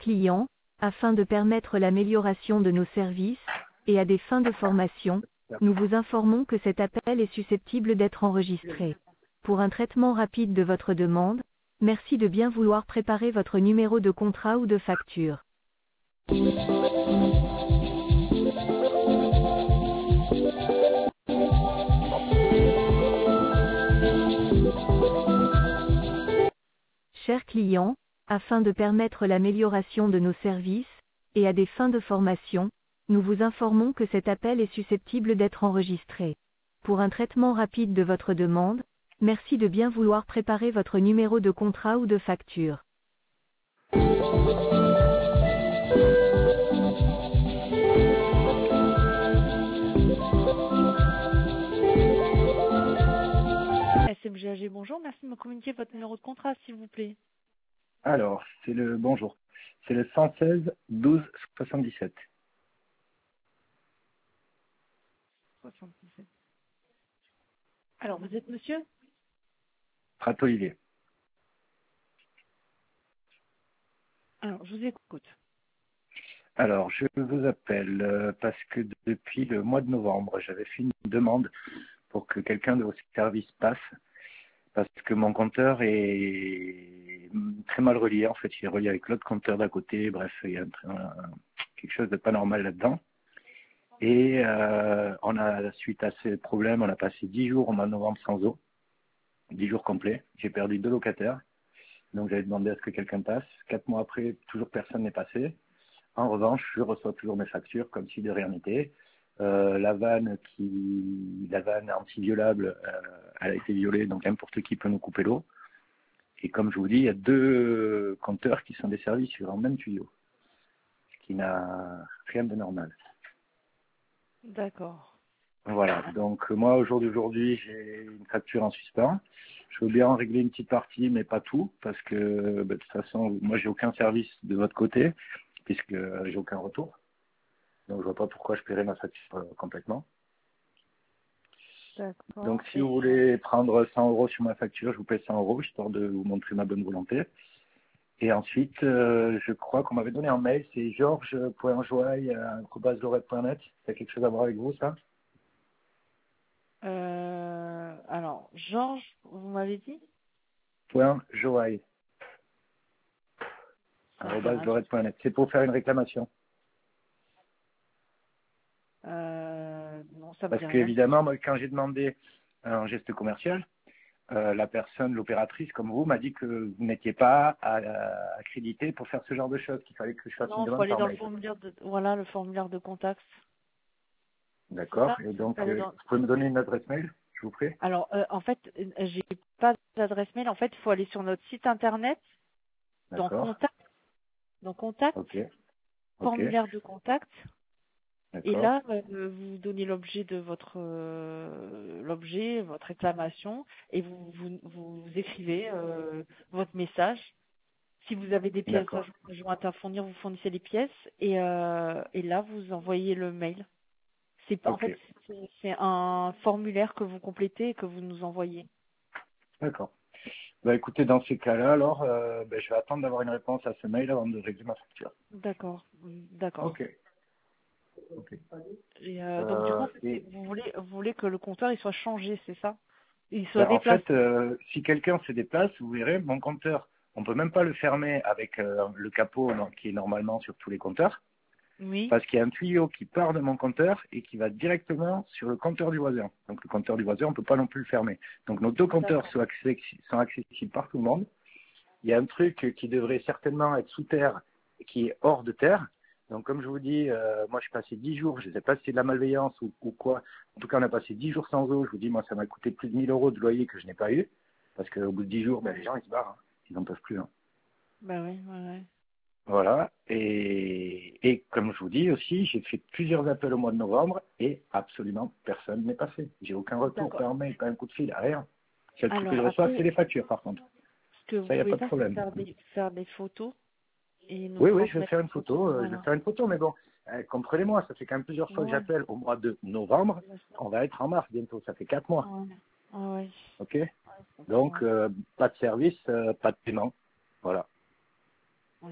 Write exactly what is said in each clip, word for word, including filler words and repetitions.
clients, afin de permettre l'amélioration de nos services, et à des fins de formation, nous vous informons que cet appel est susceptible d'être enregistré. Pour un traitement rapide de votre demande, merci de bien vouloir préparer votre numéro de contrat ou de facture. Chers clients, afin de permettre l'amélioration de nos services, et à des fins de formation, nous vous informons que cet appel est susceptible d'être enregistré. Pour un traitement rapide de votre demande, merci de bien vouloir préparer votre numéro de contrat ou de facture. S M G A G, bonjour, merci de me communiquer votre numéro de contrat, s'il vous plaît. Alors, c'est le bonjour. C'est le cent seize douze soixante-dix-sept. soixante-dix-sept. Alors, vous êtes monsieur Prat-Olivier. Alors, je vous écoute. Alors, je vous appelle euh, parce que d- depuis le mois de novembre, j'avais fait une demande pour que quelqu'un de vos services passe, parce que mon compteur est très mal relié. En fait, il est relié avec l'autre compteur d'à côté. Bref, il y a un- un- quelque chose de pas normal là-dedans. Et euh, on a, suite à ces problèmes, on a passé dix jours au mois de novembre sans eau, dix jours complets. J'ai perdu deux locataires, donc j'avais demandé à ce que quelqu'un passe. Quatre mois après, toujours personne n'est passé. En revanche, je reçois toujours mes factures comme si de rien n'était. Euh, la vanne qui, la vanne anti-violable, euh, elle a été violée, donc n'importe qui peut nous couper l'eau. Et comme je vous dis, il y a deux compteurs qui sont desservis sur un même tuyau, ce qui n'a rien de normal. D'accord. Voilà, donc euh, moi, au jour d'aujourd'hui, j'ai une facture en suspens. Je veux bien en régler une petite partie, mais pas tout, parce que bah, de toute façon, moi, j'ai aucun service de votre côté, puisque euh, j'ai aucun retour. Donc, je vois pas pourquoi je paierais ma facture euh, complètement. Donc, D'accord. si Et vous voulez prendre cent euros sur ma facture, je vous paye cent euros, histoire de vous montrer ma bonne volonté. Et ensuite, euh, je crois qu'on m'avait donné un mail, c'est georges point joaille arobase lorette point net. Ça a quelque chose à voir avec vous, ça? euh, alors, Georges, vous m'avez dit Point joaille Ça me dit arobase rien. lorette point net. C'est pour faire une réclamation. Euh, non, ça me Parce dit rien. qu'évidemment, moi, quand j'ai demandé un geste commercial, euh, la personne, l'opératrice, comme vous, m'a dit que vous n'étiez pas à- à- accrédité pour faire ce genre de choses, qu'il fallait que je fasse une Non, il faut demande aller par dans le mail. formulaire de, voilà, le formulaire de contact. C'est D'accord. ça? Et Il faut donc, aller euh, dans- vous pouvez me donner une adresse mail, je vous prie? Alors, euh, en fait, euh, j'ai pas d'adresse mail. En fait, il faut aller sur notre site internet, dans D'accord. contact, dans contact, Ok. Ok. formulaire de contact. Et D'accord. là, euh, vous donnez l'objet de votre euh, l'objet, votre réclamation, et vous vous, vous écrivez euh, votre message. Si vous avez des pièces D'accord. jointes à fournir, vous fournissez les pièces, et, euh, et là, vous envoyez le mail. C'est pas- en Ok. fait c'est c'est un formulaire que vous complétez et que vous nous envoyez. D'accord. Bah écoutez, dans ces cas-là, alors, euh, ben, je vais attendre d'avoir une réponse à ce mail avant de régler ma facture. D'accord, d'accord. Ok. Ok. Et euh, donc du coup, Euh, et vous voulez vous voulez que le compteur il soit changé, c'est ça? Il soit ben, en déplacé. fait, euh, si quelqu'un se déplace, vous verrez, mon compteur, on peut même pas le fermer avec euh, le capot donc, qui est normalement sur tous les compteurs, Oui. parce qu'il y a un tuyau qui part de mon compteur et qui va directement sur le compteur du voisin. Donc le compteur du voisin, on peut pas non plus le fermer. Donc nos deux compteurs D'accord. sont, accessi- sont accessibles par tout le monde. Il y a un truc qui devrait certainement être sous terre, qui est hors de terre. Donc, comme je vous dis, euh, moi, je suis passé dix jours, je ne sais pas si c'est de la malveillance ou, ou quoi. En tout cas, on a passé dix jours sans eau. Je vous dis, moi, ça m'a coûté plus de mille euros de loyer que je n'ai pas eu. Parce qu'au bout de dix jours, ben, les gens, ils se barrent. Hein. Ils n'en peuvent plus. Hein. Bah oui, ouais, ouais. Voilà. Et, et comme je vous dis aussi, j'ai fait plusieurs appels au mois de novembre et absolument personne n'est passé. J'ai aucun retour D'accord. par mail, pas un coup de fil, rien. Seul truc que je Alors reçois, c'est après, les factures, par contre. ce que vous Ça, il n'y a pouvez pas de faire, c'est problème. faire des faire des photos et nous Oui, oui, je vais transmettre faire les une photos. photo. euh, je vais Voilà. faire une photo, mais bon, euh, comprenez-moi, ça fait quand même plusieurs fois que Ouais. j'appelle au mois de novembre. Ouais. On va être en mars bientôt, ça fait quatre mois. Ouais. Ouais. OK? Je comprends, Donc, ouais. euh, pas de service, euh, pas de paiement. Voilà. Ouais.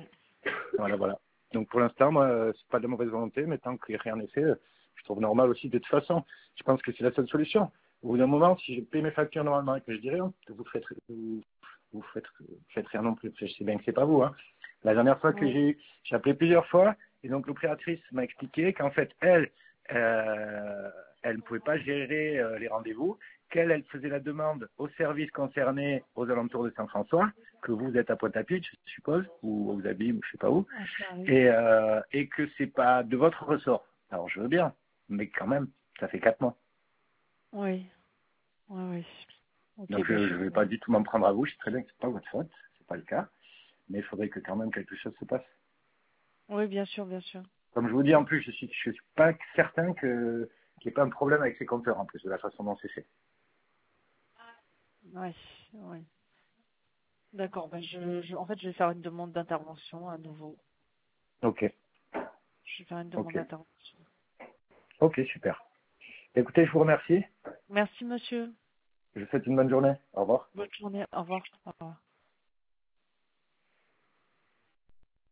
Voilà, voilà. Donc pour l'instant, moi, c'est pas de mauvaise volonté, mais tant que rien n'est fait, je trouve normal aussi de toute façon. Je pense que c'est la seule solution. Au bout d'un moment, si je paye mes factures normalement et que je dis rien, vous faites, vous, vous faites, vous faites rien non plus. Je sais bien que c'est pas vous, hein. La dernière fois que Oui. j'ai, j'ai appelé plusieurs fois, et donc l'opératrice m'a expliqué qu'en fait, elle, euh, elle ne pouvait pas gérer euh, les rendez-vous, qu'elle, elle faisait la demande aux services concernés aux alentours de Saint-François, que vous êtes à Pointe-à-Pitre, je suppose, ou aux Abymes, ou je sais pas où, Ah, ça arrive. et, euh, et que c'est pas de votre ressort. Alors je veux bien, mais quand même, ça fait quatre mois. Oui. Oui, oui. Ok, Donc je bah, ne je... vais pas du tout m'en prendre à vous, je sais très bien que c'est pas votre faute, c'est pas le cas, mais il faudrait que quand même quelque chose se passe. Oui, bien sûr, bien sûr. Comme je vous dis, en plus, je suis, je suis pas certain que qu'il n'y ait pas un problème avec ces compteurs, en plus, de la façon dont c'est fait. Oui, oui. D'accord, bah, je, je, en fait, je vais faire une demande d'intervention à nouveau. Ok, Je vais faire une demande ok, d'intervention. ok, super. Écoutez, je vous remercie. Merci, monsieur. Je vous souhaite une bonne journée. Au revoir. Bonne journée. Au revoir. Au revoir.